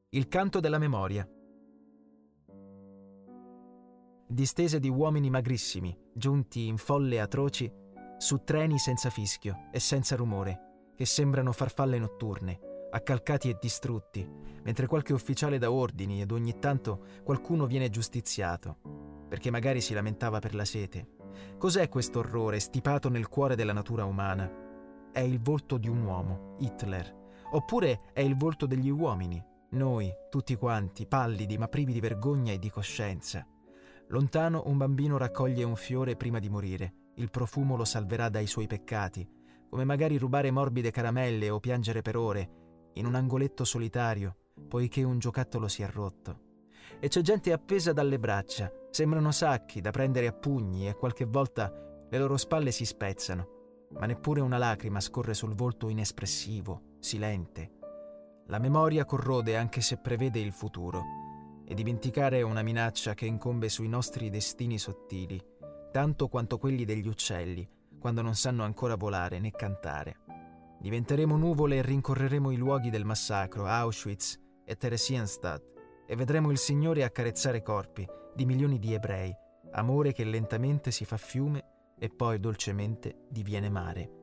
Il canto della memoria. Distese di uomini magrissimi, giunti in folle atroci, su treni senza fischio e senza rumore, che sembrano farfalle notturne, accalcati e distrutti, mentre qualche ufficiale dà ordini ed ogni tanto qualcuno viene giustiziato, perché magari si lamentava per la sete. Cos'è questo orrore stipato nel cuore della natura umana? È il volto di un uomo, Hitler, oppure è il volto degli uomini, noi, tutti quanti, pallidi ma privi di vergogna e di coscienza. Lontano un bambino raccoglie un fiore prima di morire, il profumo lo salverà dai suoi peccati, come magari rubare morbide caramelle o piangere per ore, in un angoletto solitario, poiché un giocattolo si è rotto. E c'è gente appesa dalle braccia, sembrano sacchi da prendere a pugni e qualche volta le loro spalle si spezzano, ma neppure una lacrima scorre sul volto inespressivo, silente. La memoria corrode anche se prevede il futuro, e dimenticare è una minaccia che incombe sui nostri destini sottili, tanto quanto quelli degli uccelli, quando non sanno ancora volare né cantare. Diventeremo nuvole e rincorreremo i luoghi del massacro, Auschwitz e Theresienstadt, e vedremo il Signore accarezzare corpi di milioni di ebrei, amore che lentamente si fa fiume e poi dolcemente diviene mare.